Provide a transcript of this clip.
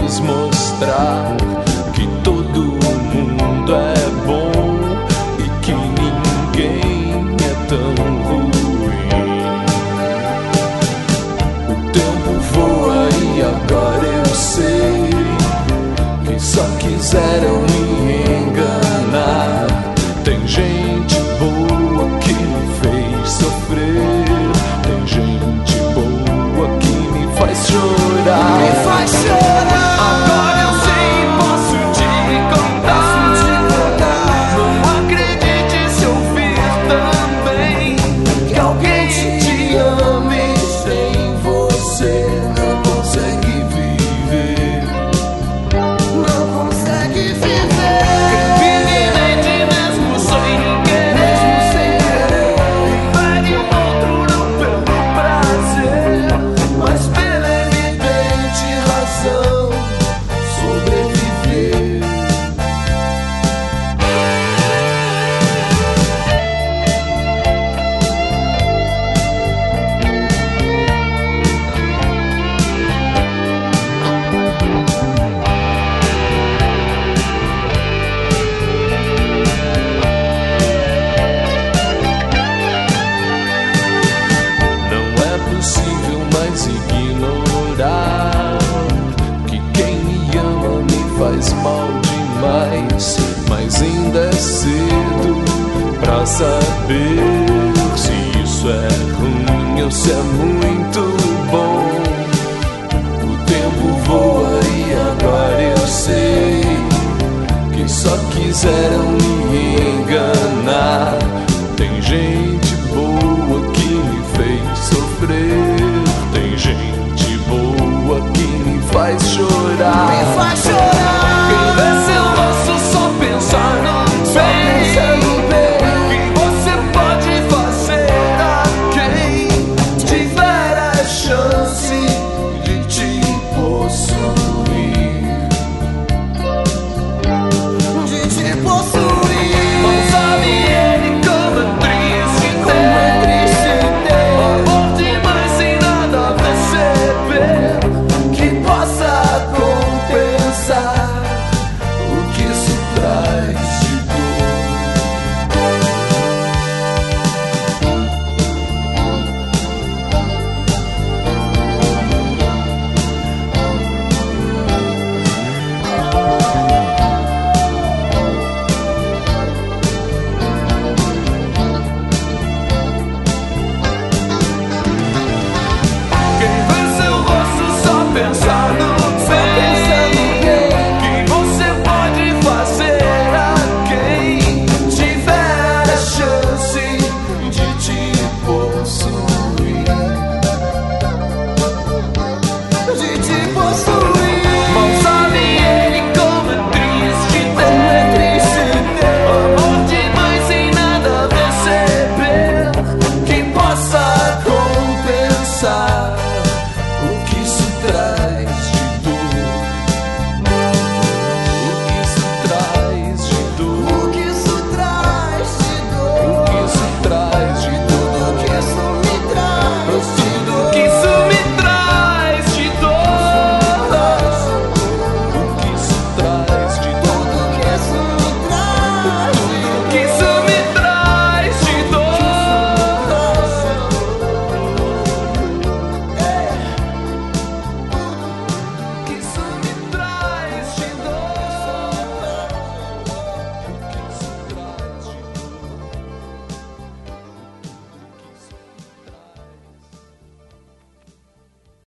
nos mostrar que todo mundo é bom e que ninguém é tão ruim. O tempo voa e agora eu sei que só quiseram me enganar. Tem gente boa que me fez sofrer, tem gente boa que me faz chorar. Me faz chorar. Agora eu sei, posso te contar. Não acredite se ouvir também que alguém te ame sem você. Não consegue viver, Não consegue viver. Infelizmente mesmo sem querer, pede outro não pelo prazer, mas pela evidente razão sobreviver. Não é possível mais ignorar que quem me ama me faz mal demais, mas ainda é cedo pra saber se isso é ruim ou se é muito bom. O tempo voa e agora eu sei que só quiseram me enganar. Tem gente boa que me fez sofrer, tem gente boa que me faz chorar.